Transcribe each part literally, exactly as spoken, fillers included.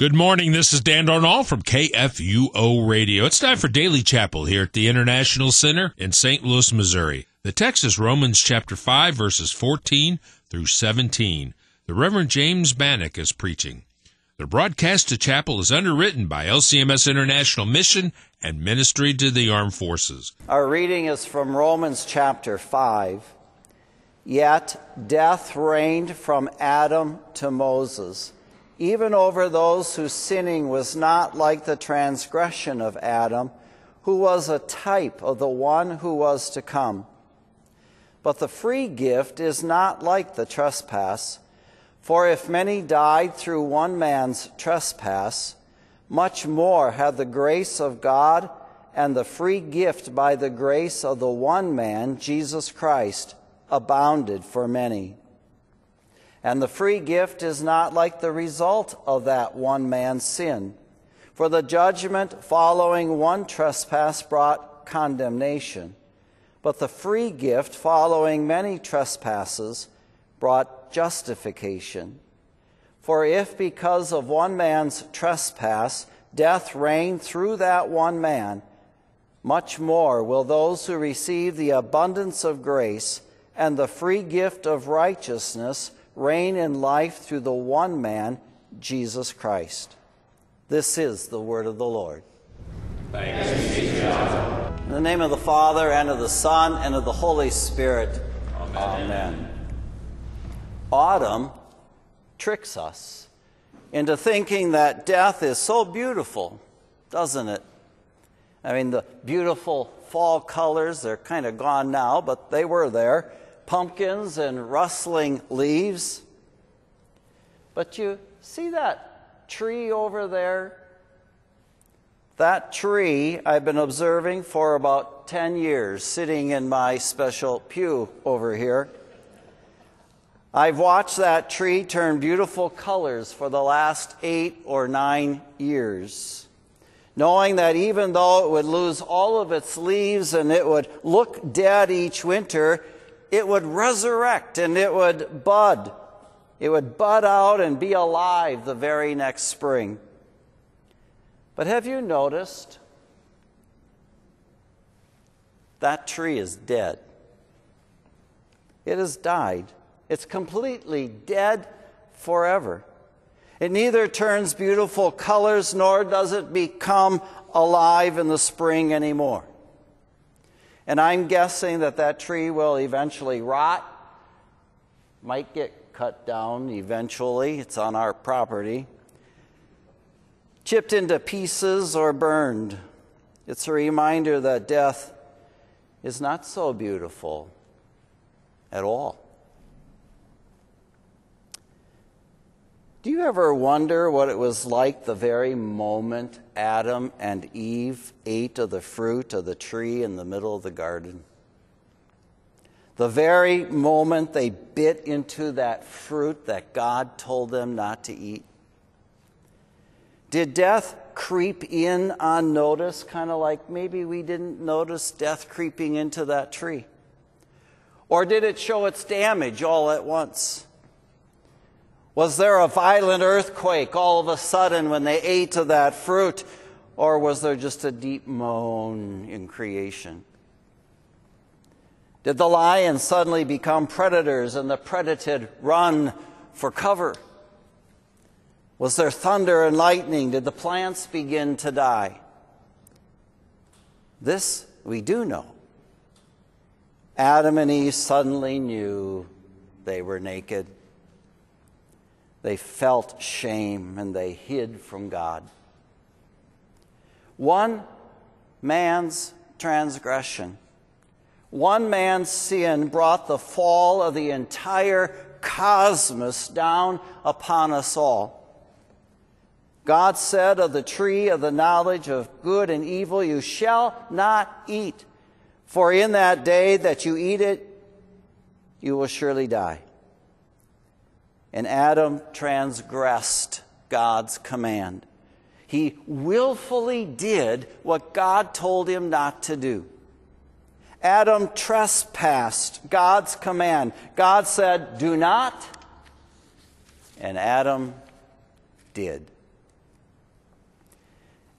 Good morning. This is Dan Darnall from K F U O Radio. It's time for Daily Chapel here at the International Center in Saint Louis, Missouri. The text is Romans chapter five, verses fourteen through seventeen. The Reverend James Bannock is preaching. The broadcast to chapel is underwritten by L C M S International Mission and Ministry to the Armed Forces. Our reading is from Romans chapter five. Yet death reigned from Adam to Moses, even over those whose sinning was not like the transgression of Adam, who was a type of the one who was to come. But the free gift is not like the trespass. For if many died through one man's trespass, much more had the grace of God and the free gift by the grace of the one man, Jesus Christ, abounded for many. And the free gift is not like the result of that one man's sin. For the judgment following one trespass brought condemnation, but the free gift following many trespasses brought justification. For if because of one man's trespass death reigned through that one man, much more will those who receive the abundance of grace and the free gift of righteousness reign in life through the one man, Jesus Christ. This is the word of the Lord. Thanks be to God. In the name of the Father, and of the Son, and of the Holy Spirit. Amen. Amen. Autumn tricks us into thinking that death is so beautiful, doesn't it? I mean, the beautiful fall colors, they're kind of gone now, but they were there. Pumpkins and rustling leaves. But you see that tree over there? That tree I've been observing for about ten years, sitting in my special pew over here. I've watched that tree turn beautiful colors for the last eight or nine years, knowing that even though it would lose all of its leaves and it would look dead each winter, it would resurrect and it would bud. It would bud out and be alive the very next spring. But have you noticed? That tree is dead. It has died. It's completely dead forever. It neither turns beautiful colors nor does it become alive in the spring anymore. And I'm guessing that that tree will eventually rot, might get cut down eventually. It's on our property. Chipped into pieces or burned. It's a reminder that death is not so beautiful at all. Do you ever wonder what it was like the very moment Adam and Eve ate of the fruit of the tree in the middle of the garden? The very moment they bit into that fruit that God told them not to eat? Did death creep in unnoticed, kind of like maybe we didn't notice death creeping into that tree? Or did it show its damage all at once? Was there a violent earthquake all of a sudden when they ate of that fruit? Or was there just a deep moan in creation? Did the lions suddenly become predators and the predated run for cover? Was there thunder and lightning? Did the plants begin to die? This we do know. Adam and Eve suddenly knew they were naked. They felt shame and they hid from God. One man's transgression, one man's sin brought the fall of the entire cosmos down upon us all. God said of the tree of the knowledge of good and evil, you shall not eat, for in that day that you eat it, you will surely die. And Adam transgressed God's command. He willfully did what God told him not to do. Adam trespassed God's command. God said, do not. And Adam did.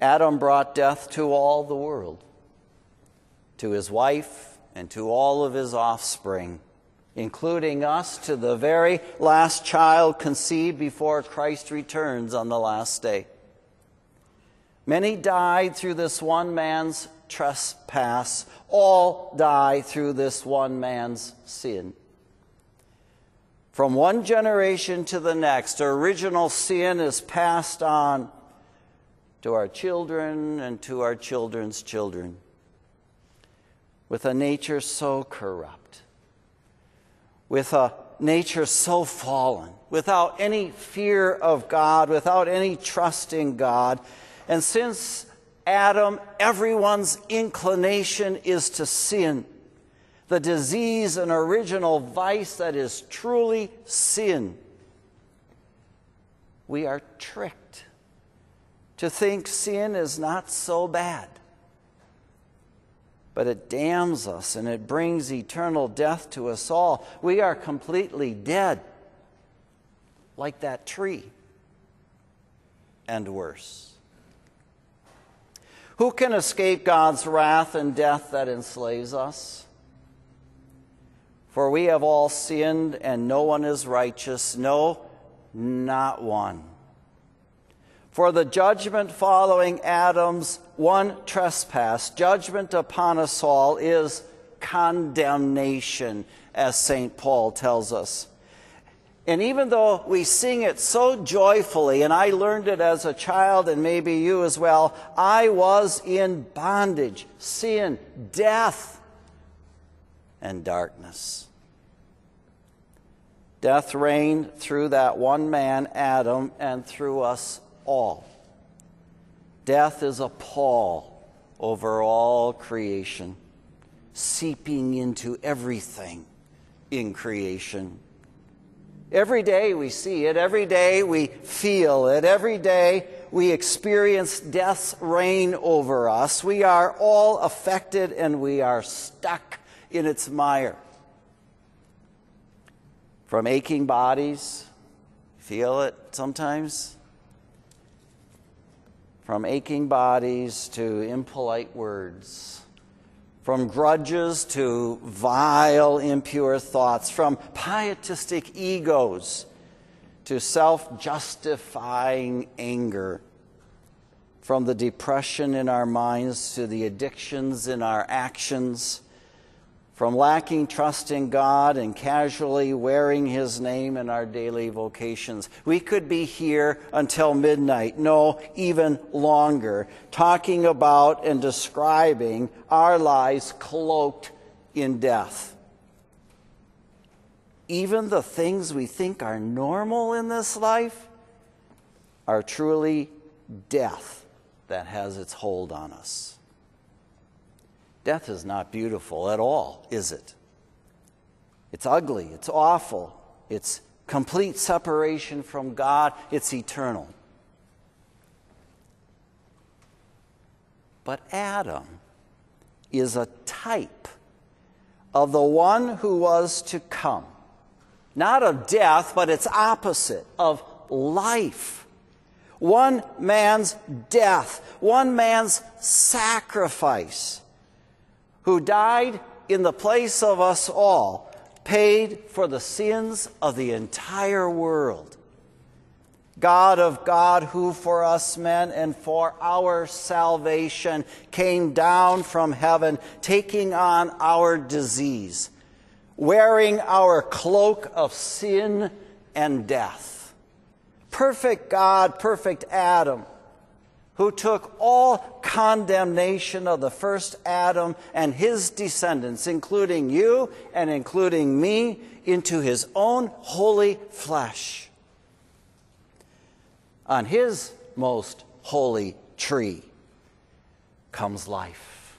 Adam brought death to all the world, to his wife and to all of his offspring, including us, to the very last child conceived before Christ returns on the last day. Many died through this one man's trespass. All die through this one man's sin. From one generation to the next, original sin is passed on to our children and to our children's children, with a nature so corrupt, with a nature so fallen, without any fear of God, without any trust in God. And since Adam, everyone's inclination is to sin, the disease and original vice that is truly sin, we are tricked to think sin is not so bad. But it damns us and it brings eternal death to us all. We are completely dead, like that tree, and worse. Who can escape God's wrath and death that enslaves us? For we have all sinned, and no one is righteous, no, not one. For the judgment following Adam's one trespass, judgment upon us all, is condemnation, as Saint Paul tells us. And even though we sing it so joyfully, and I learned it as a child, and maybe you as well, I was in bondage, sin, death, and darkness. Death reigned through that one man, Adam, and through us all. Death is a pall over all creation, seeping into everything in creation. Every day we see it, every day we feel it, every day we experience death's reign over us. We are all affected and we are stuck in its mire. From aching bodies, feel it sometimes? From aching bodies to impolite words. From grudges to vile, impure thoughts. From pietistic egos to self-justifying anger. From the depression in our minds to the addictions in our actions. From lacking trust in God and casually wearing His name in our daily vocations. We could be here until midnight, no, even longer, talking about and describing our lives cloaked in death. Even the things we think are normal in this life are truly death that has its hold on us. Death is not beautiful at all, is it? It's ugly, it's awful, it's complete separation from God, it's eternal. But Adam is a type of the one who was to come. Not of death, but its opposite, of life. One man's death, one man's sacrifice, who died in the place of us all, paid for the sins of the entire world. God of God, who for us men and for our salvation came down from heaven, taking on our disease, wearing our cloak of sin and death. Perfect God, perfect Adam, who took all condemnation of the first Adam and his descendants, including you and including me, into his own holy flesh. On his most holy tree comes life.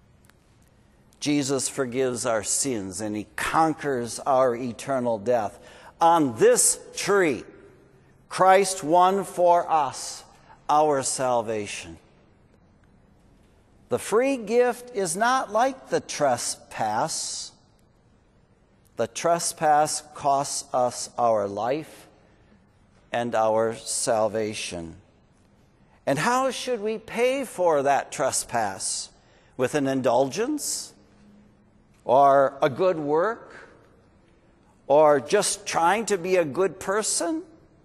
Jesus forgives our sins and he conquers our eternal death. On this tree, Christ won for us our salvation. The free gift is not like the trespass. The trespass costs us our life and our salvation. And how should we pay for that trespass? With an indulgence? Or a good work? Or just trying to be a good person?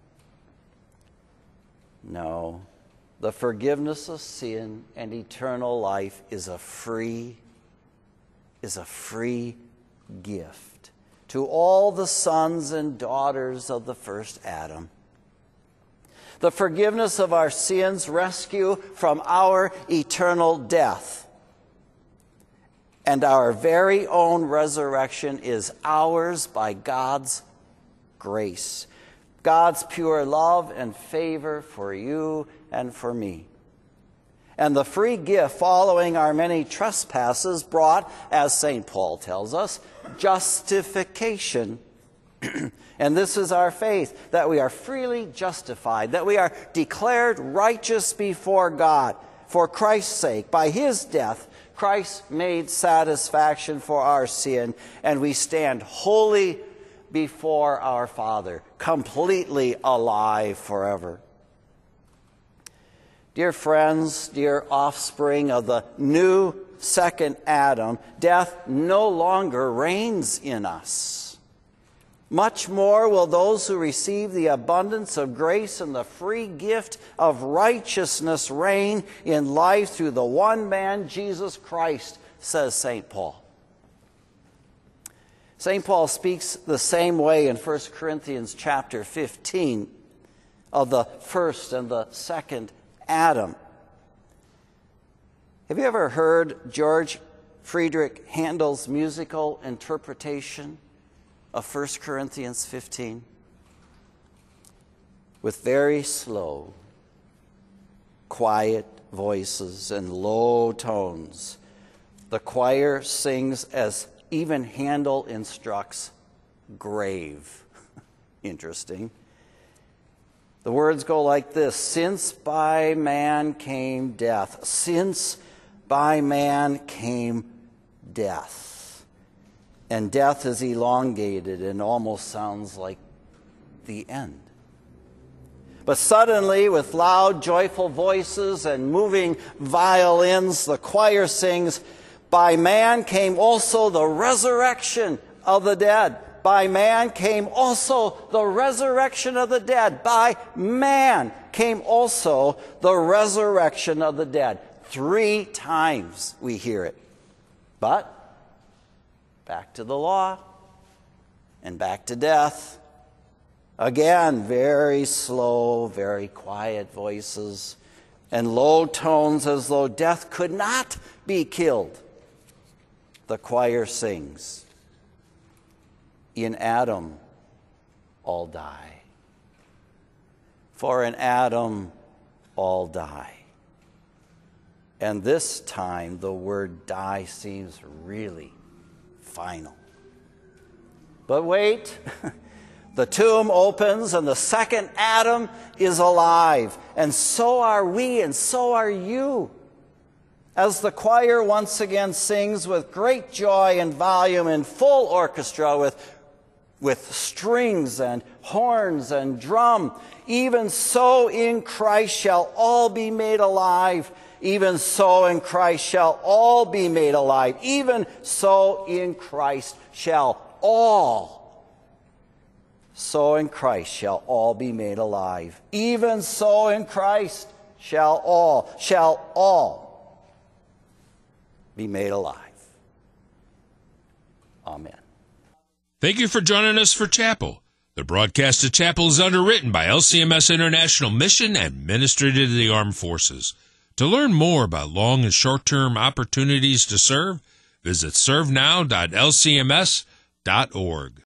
No. The forgiveness of sin and eternal life is a free, is a free gift to all the sons and daughters of the first Adam. The forgiveness of our sins, rescue from our eternal death. And our very own resurrection is ours by God's grace. God's pure love and favor for you and for me. And the free gift following our many trespasses brought, as Saint Paul tells us, justification. And this is our faith, that we are freely justified, that we are declared righteous before God for Christ's sake. By his death, Christ made satisfaction for our sin, and we stand holy before our Father, completely alive forever. Dear friends, dear offspring of the new second Adam, death no longer reigns in us. Much more will those who receive the abundance of grace and the free gift of righteousness reign in life through the one man, Jesus Christ, says Saint Paul. Saint Paul speaks the same way in First Corinthians chapter fifteen of the first and the second Adam. Have you ever heard George Friedrich Handel's musical interpretation of First Corinthians fifteen? With very slow, quiet voices and low tones, the choir sings as even Handel instructs, grave. Interesting. The words go like this: since by man came death, since by man came death. And death is elongated and almost sounds like the end. But suddenly, with loud, joyful voices and moving violins, the choir sings, by man came also the resurrection of the dead. By man came also the resurrection of the dead. By man came also the resurrection of the dead. Three times we hear it. But back to the law and back to death. Again, very slow, very quiet voices and low tones as though death could not be killed. The choir sings, in Adam all die. For in Adam all die. And this time the word die seems really final. But wait, the tomb opens and the second Adam is alive. And so are we and so are you. As the choir once again sings with great joy and volume in full orchestra with, with strings and horns and drum, even so in Christ shall all be made alive. Even so in Christ shall all be made alive. Even so in Christ shall all. So in Christ shall all be made alive. Even so in Christ shall all, shall all be made alive. Amen. Thank you for joining us for Chapel. The broadcast of Chapel is underwritten by L C M S International Mission and Ministry to the Armed Forces. To learn more about long and short-term opportunities to serve, visit serve now dot l c m s dot org.